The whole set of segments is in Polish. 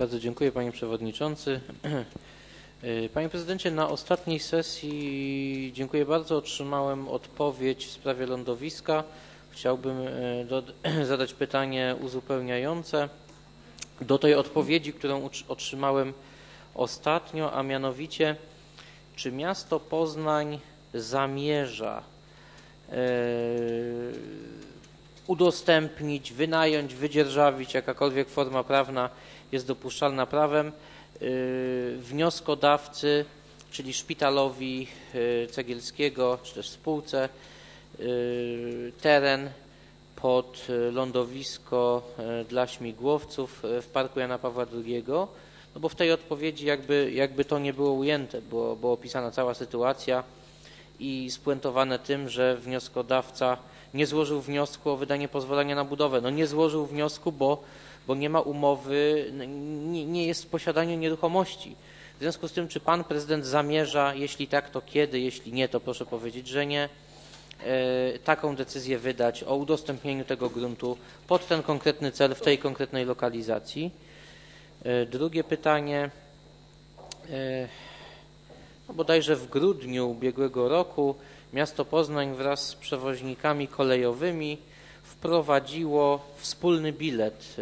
Bardzo dziękuję, panie przewodniczący. Panie prezydencie, na ostatniej sesji, dziękuję bardzo, otrzymałem odpowiedź w sprawie lądowiska. Chciałbym zadać pytanie uzupełniające do tej odpowiedzi, którą otrzymałem ostatnio, a mianowicie, czy miasto Poznań zamierza udostępnić, wynająć, wydzierżawić, jakakolwiek forma prawna jest dopuszczalna prawem, wnioskodawcy, czyli Szpitalowi Cegielskiego, czy też spółce, teren pod lądowisko dla śmigłowców w Parku Jana Pawła II, no bo w tej odpowiedzi jakby to nie było ujęte, była opisana cała sytuacja i spuentowane tym, że wnioskodawca nie złożył wniosku o wydanie pozwolenia na budowę. No nie złożył wniosku, bo nie ma umowy, nie jest w posiadaniu nieruchomości. W związku z tym, czy pan prezydent zamierza, jeśli tak, to kiedy, jeśli nie, to proszę powiedzieć, że nie, taką decyzję wydać o udostępnieniu tego gruntu pod ten konkretny cel, w tej konkretnej lokalizacji. Drugie pytanie. Bodajże w grudniu ubiegłego roku miasto Poznań wraz z przewoźnikami kolejowymi wprowadziło wspólny bilet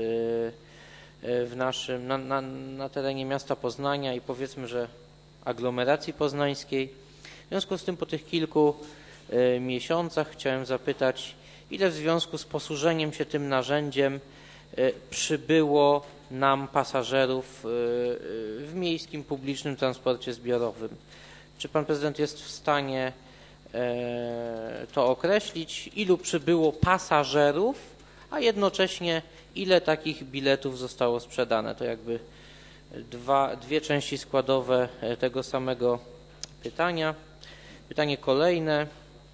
na terenie miasta Poznania i powiedzmy, że aglomeracji poznańskiej. W związku z tym po tych kilku miesiącach chciałem zapytać, ile w związku z posłużeniem się tym narzędziem przybyło nam pasażerów w miejskim publicznym transporcie zbiorowym. Czy pan prezydent jest w stanie to określić, ilu przybyło pasażerów, a jednocześnie ile takich biletów zostało sprzedane? To jakby dwie części składowe tego samego pytania. Pytanie kolejne.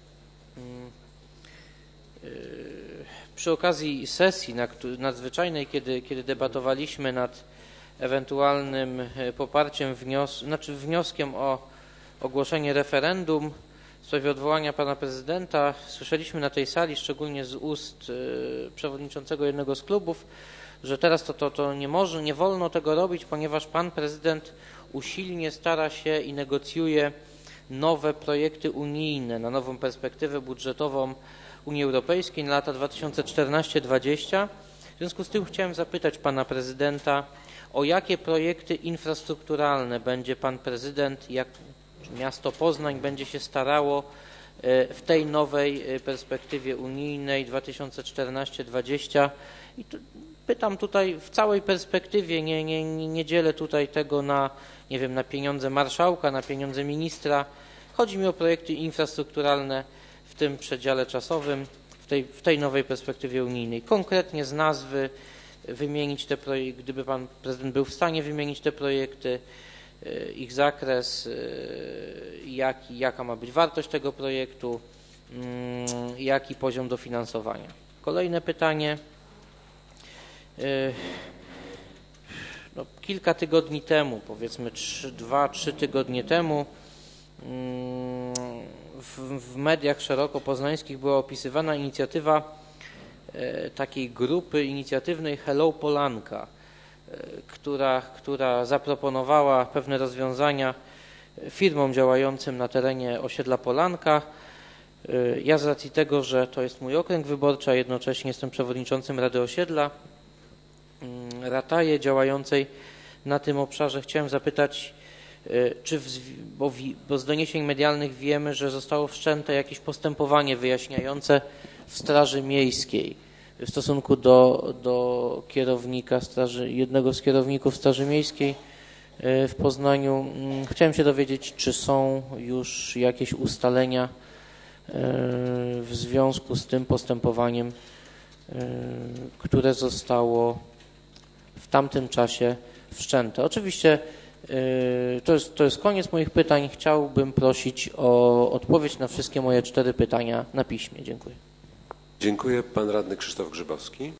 Przy okazji sesji nadzwyczajnej, kiedy debatowaliśmy nad ewentualnym poparciem wnioskiem o ogłoszenie referendum w sprawie odwołania pana prezydenta, słyszeliśmy na tej sali, szczególnie z ust przewodniczącego jednego z klubów, że teraz to nie wolno tego robić, ponieważ pan prezydent usilnie stara się i negocjuje nowe projekty unijne na nową perspektywę budżetową Unii Europejskiej na lata 2014-2020. W związku z tym chciałem zapytać pana prezydenta, o jakie projekty infrastrukturalne będzie pan prezydent, miasto Poznań będzie się starało w tej nowej perspektywie unijnej 2014-2020. I pytam tutaj w całej perspektywie, nie dzielę tutaj tego na pieniądze marszałka, na pieniądze ministra. Chodzi mi o projekty infrastrukturalne w tym przedziale czasowym, w tej nowej perspektywie unijnej. Konkretnie z nazwy wymienić te projekty, gdyby pan prezydent był w stanie wymienić te projekty, ich zakres, jaka ma być wartość tego projektu, jaki poziom dofinansowania. Kolejne pytanie. Kilka tygodni temu, powiedzmy 2-3 tygodnie temu, w mediach szeroko poznańskich była opisywana inicjatywa takiej grupy inicjatywnej Hello Polanka, która zaproponowała pewne rozwiązania firmom działającym na terenie osiedla Polanka. Ja z racji tego, że to jest mój okręg wyborczy, a jednocześnie jestem przewodniczącym Rady Osiedla Rataje działającej na tym obszarze, chciałem zapytać, bo z doniesień medialnych wiemy, że zostało wszczęte jakieś postępowanie wyjaśniające w Straży Miejskiej w stosunku do kierownika jednego z kierowników Straży Miejskiej w Poznaniu. Chciałem się dowiedzieć, czy są już jakieś ustalenia w związku z tym postępowaniem, które zostało w tamtym czasie wszczęte. Oczywiście to jest koniec moich pytań. Chciałbym prosić o odpowiedź na wszystkie moje 4 pytania na piśmie. Dziękuję. Dziękuję. Pan radny Krzysztof Grzybowski.